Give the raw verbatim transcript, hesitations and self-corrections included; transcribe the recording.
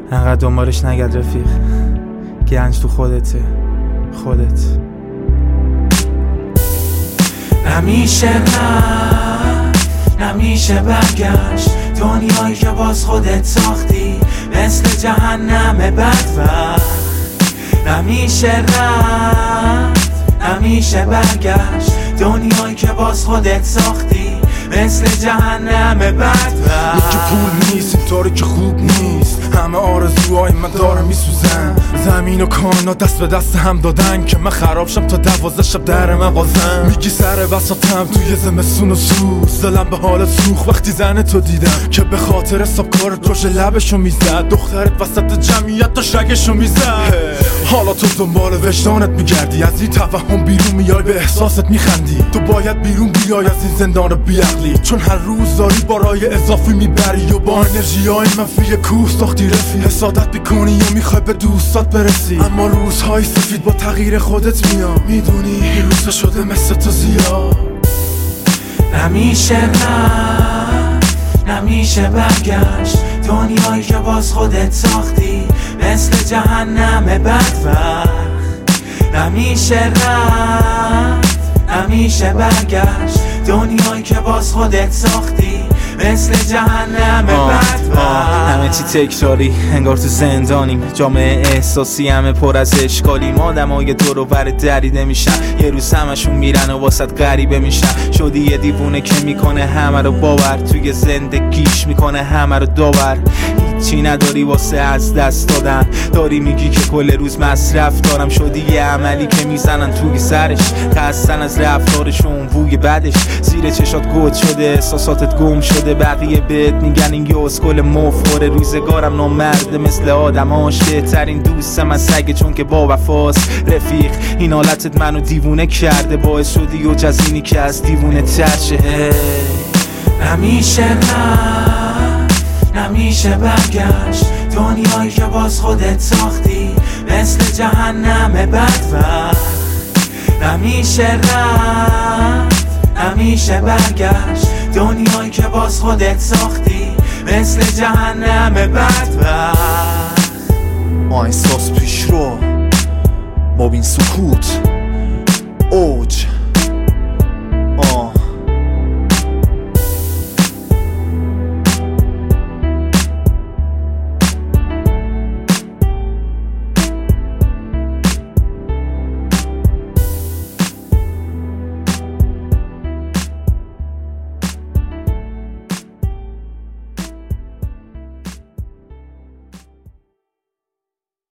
انقدر دنبالش نگرد رفیق، گنج تو خودته، خودت. نمیشه رفت، نمیشه برگشت، دنیایی که باز خودت ساختی مثل جهنم بدبخت. نمیشه رفت، نمیشه برگشت، دنیایی که باز خودت ساختی مثل جهنم بدبخت. یکی پول نیست اینطوری که خوب نیست، همه آرزوهای من داره میسوزن. زمین و کائنات دست به دست هم دادن که من خراب شم تا دوازده شب در مغازم. میگی سر بساطم توی زمستون و سوز، دلم به حال سوخ وقتی زن تو دیدم که به خاطر حساب کارت روش لبشو میزد، دخترت وسط جمعیت تا شگشو میزد. حالا تو دنبال وجدانت میگردی، از این توهم بیرون میای به احساست میخندی. تو باید بیرون بیای از این زندان بیعقلی، چون هر روز داری بارای اضافی میبری و با انرژی های منفی کوه ساختی رفی. حسادت میکنی و میخوای به دوستات برسی، اما روزهای سفید با تغییر خودت میاد. میدونی روزا شده مثل تو زیاد. نمیشه رفت، نمیشه برگشت، دنیایی که باز خودت ساختی مثل جهنم بدبخت. نمیشه رفت، نمیشه برگشت، دنیایی که باز خودت ساختی مثل جهنم بدبخت. همه چی تکراری انگار تو زندانیم، جامعه احساسی همه پر از اشکالیم. آدمای دور و بر دریده میشن، یه روز همشون میرن و واسط غریبه میشن. شدی یه دیوونه که میکنه همه رو باور، توی زندگیش میکنه همه رو داور. هیچی نداری واسه از دست دادن، داری میگی که کل روز مصرف دارم. شدی یه عملی که میزنن توی سرش، خستن از رفتارشون بوی بدش. زیر چشات گود شده، احساساتت گم شده، بقیه بهت میگن این یه اسکل مفخوره. روزگارم نامرده مثل آدماش، بهترین دوستم از سگه چون که با وفاست. رفیق این حالتت منو دیوونه کرده، باعث شدی و جزینی که از دیوونه تر شه. نمیشه رفت، نمیشه برگشت، دنیایی که باز خودت ساختی مثل جهنم بدبخت. نمیشه رفت، نمیشه برگشت، دنیایی که باز خودت ساختی مثل جهنم بدبخت. ما احساس پیش رو ما بین سکوت اوج